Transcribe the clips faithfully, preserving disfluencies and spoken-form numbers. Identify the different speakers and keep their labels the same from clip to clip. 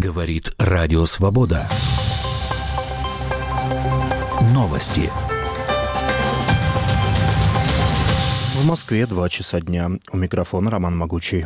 Speaker 1: Говорит Радио Свобода. Новости.
Speaker 2: В Москве два часа дня. У микрофона Роман Могучий.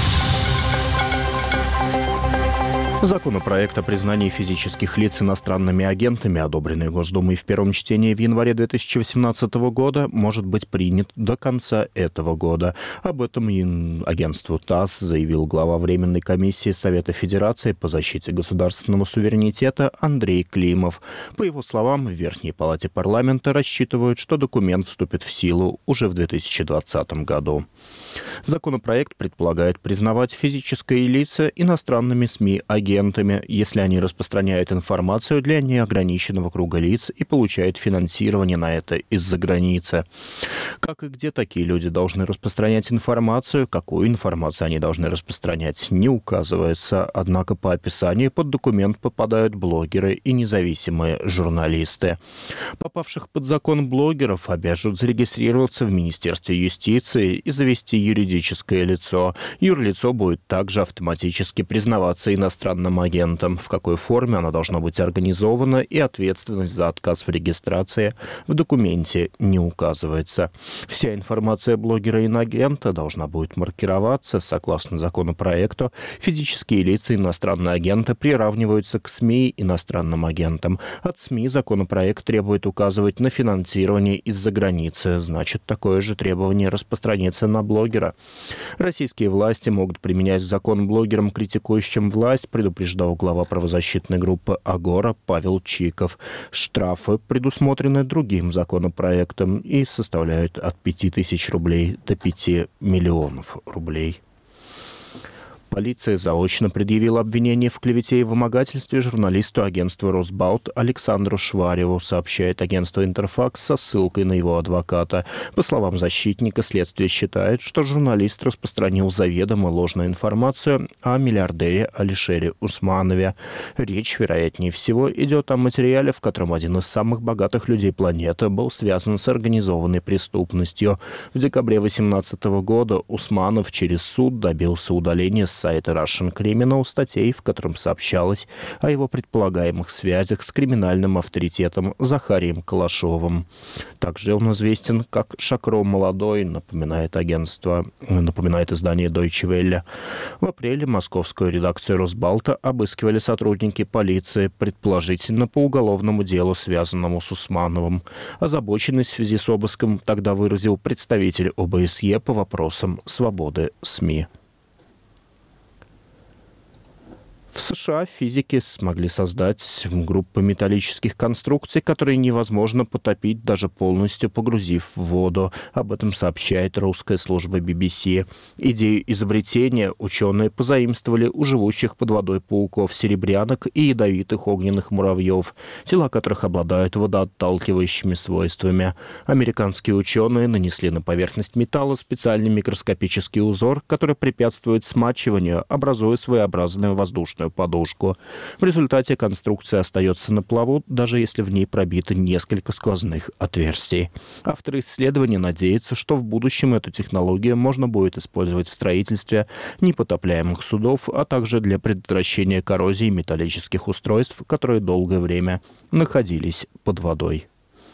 Speaker 2: Законопроект о признании физических лиц иностранными агентами, одобренный Госдумой в первом чтении в январе две тысячи восемнадцатого года, может быть принят до конца этого года. Об этом агентству ТАСС заявил глава Временной комиссии Совета Федерации по защите государственного суверенитета Андрей Климов. По его словам, в Верхней Палате парламента рассчитывают, что документ вступит в силу уже в две тысячи двадцатом году. Законопроект предполагает признавать физические лица иностранными СМИ-агентами, если они распространяют информацию для неограниченного круга лиц и получают финансирование на это из-за границы. Как и где такие люди должны распространять информацию, какую информацию они должны распространять, не указывается. Однако по описанию под документ попадают блогеры и независимые журналисты. Попавших под закон блогеров обяжут зарегистрироваться в Министерстве юстиции и завести юридическое лицо. Юрлицо будет также автоматически признаваться иностранным агентом. В какой форме оно должно быть организовано и ответственность за отказ в регистрации в документе не указывается. Вся информация блогера и агента должна будет маркироваться. Согласно законопроекту, физические лица иностранные агенты приравниваются к СМИ иностранным агентам. От СМИ законопроект требует указывать на финансирование из-за границы. Значит, такое же требование распространится на блогера. Российские власти могут применять закон блогерам, критикующим власть, предупреждал глава правозащитной группы «Агора» Павел Чиков. Штрафы предусмотрены другим законопроектом и составляют от пяти тысяч рублей до пяти миллионов рублей. Полиция заочно предъявила обвинение в клевете и вымогательстве журналисту агентства «Росбалт» Александру Швареву, сообщает агентство «Интерфакс» со ссылкой на его адвоката. По словам защитника, следствие считает, что журналист распространил заведомо ложную информацию о миллиардере Алишере Усманове. Речь, вероятнее всего, идет о материале, в котором один из самых богатых людей планеты был связан с организованной преступностью. В декабре две тысячи восемнадцатого года Усманов через суд добился удаления с сайта Russian Criminal статей, в котором сообщалось о его предполагаемых связях с криминальным авторитетом Захарием Калашовым. Также он известен как Шакро Молодой, напоминает агентство, напоминает издание Deutsche Welle. В апреле московскую редакцию Росбалта обыскивали сотрудники полиции, предположительно по уголовному делу, связанному с Усмановым. Озабоченность в связи с обыском тогда выразил представитель ОБСЕ по вопросам свободы СМИ. В США физики смогли создать группу металлических конструкций, которые невозможно потопить, даже полностью погрузив в воду. Об этом сообщает русская служба би би си. Идею изобретения ученые позаимствовали у живущих под водой пауков-серебрянок и ядовитых огненных муравьев, тела которых обладают водоотталкивающими свойствами. Американские ученые нанесли на поверхность металла специальный микроскопический узор, который препятствует смачиванию, образуя своеобразную воздушную подушку. В результате конструкция остается на плаву, даже если в ней пробито несколько сквозных отверстий. Авторы исследования надеются, что в будущем эту технологию можно будет использовать в строительстве непотопляемых судов, а также для предотвращения коррозии металлических устройств, которые долгое время находились под водой.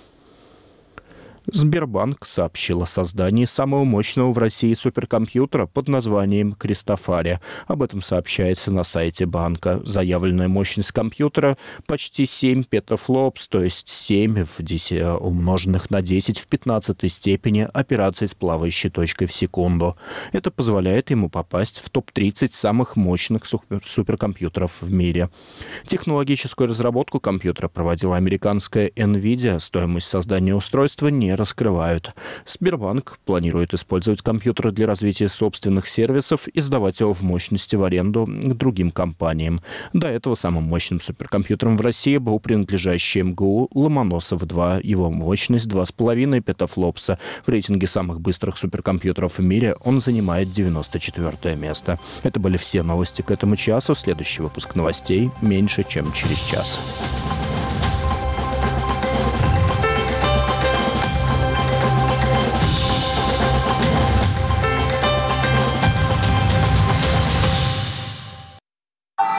Speaker 2: Сбербанк сообщил о создании самого мощного в России суперкомпьютера под названием «Кристофари». Об этом сообщается на сайте банка. Заявленная мощность компьютера почти семь петафлопс, то есть семь в десять, умноженных на десять в пятнадцатой степени операций с плавающей точкой в секунду. Это позволяет ему попасть в топ тридцать самых мощных суперкомпьютеров в мире. Технологическую разработку компьютера проводила американская NVIDIA. Стоимость создания устройства не раскрывают. Сбербанк планирует использовать компьютеры для развития собственных сервисов и сдавать его в мощности в аренду к другим компаниям. До этого самым мощным суперкомпьютером в России был принадлежащий эм гэ у Ломоносов два. Его мощность два с половиной петафлопса. В рейтинге самых быстрых суперкомпьютеров в мире он занимает девяносто четвёртое место. Это были все новости к этому часу. Следующий выпуск новостей меньше, чем через час.